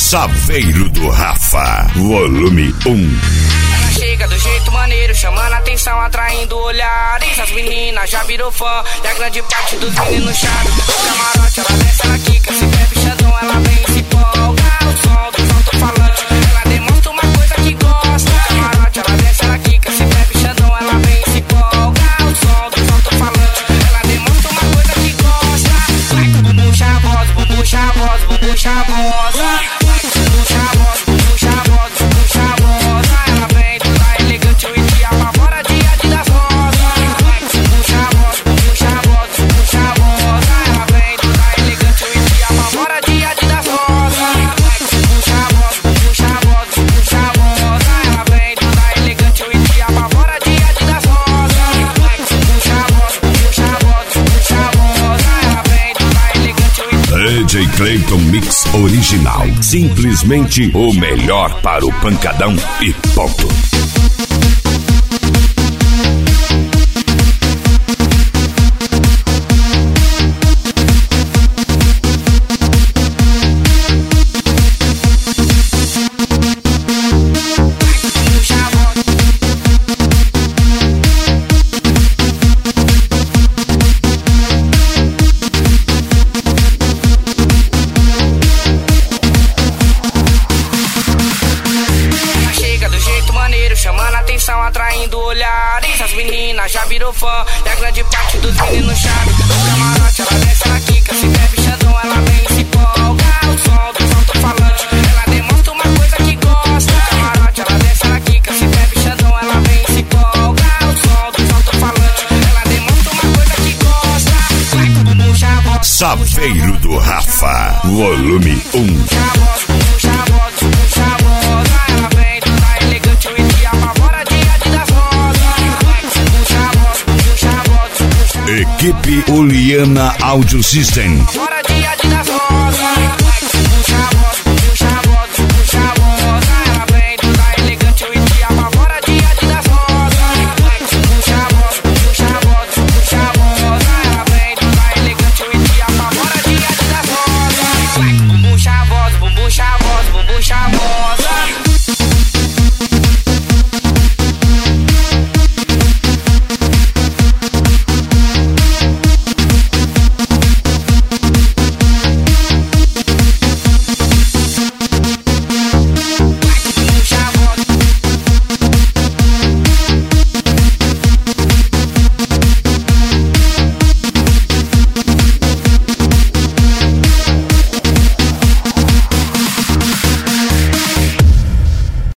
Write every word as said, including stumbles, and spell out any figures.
Saveiro do Rafa, volume um. Ela chega do jeito maneiro, chamando a atenção, atraindo olhares. As meninas já virou fã, e a grande parte dos meninos chaves. No camarote ela desce, ela quica, se bebe xandão, ela vem e se empolga. O som do alto-falante, ela demonstra uma coisa que gosta. No camarote ela desce, ela quica, se bebe xandão, ela vem e se empolga. O som do alto-falante, ela demonstra uma coisa que gosta. Vai com o bumbum chavoso, bumbum chavoso, bumbum chavoso. Vai com o bumbum chavoso, bumbum chavoso, bumbum chavoso. Ela vem toda elegante, o dia apavora, dia de das rosas. Vai com o bumbum chavoso, bumbum chavoso, bumbum chavoso. Ela vem toda elegante, o dia apavora, dia de das rosas. Vai com o bumbum chavoso, bumbum chavoso, bumbum chavoso. Ela vem toda elegante, o dia apavora, dia de das rosas. Vai com o bumbum chavoso, bumbum chavoso, bumbum chavoso. Ela vem toda elegante, o D J Clayton Mix Original. Simplesmente o melhor para o pancadão e ponto. chamando a atenção, atraindo olhares. As meninas já virou fã, e a grande parte dos meninos chaves. No camarote ela desce, ela quica, se bebe xandão, ela vem e se empolga. O som do alto-falante, ela demonstra uma coisa que gosta. No camarote ela desce, ela quica, se bebe xandão, ela vem e se empolga. O som do alto-falante, ela demonstra uma coisa que gosta. Vai com o bumbum chavoso, Saveiro do Rafa, volume um. chavoso, bumbum chavoso, bumbum chavoso. Ela vem toda elegante, o dia apavora, dia de das rosas. Vai com o bumbum chavoso, bumbum chavoso, bumbum chavoso. Equipe Oliana Audio System. Fora de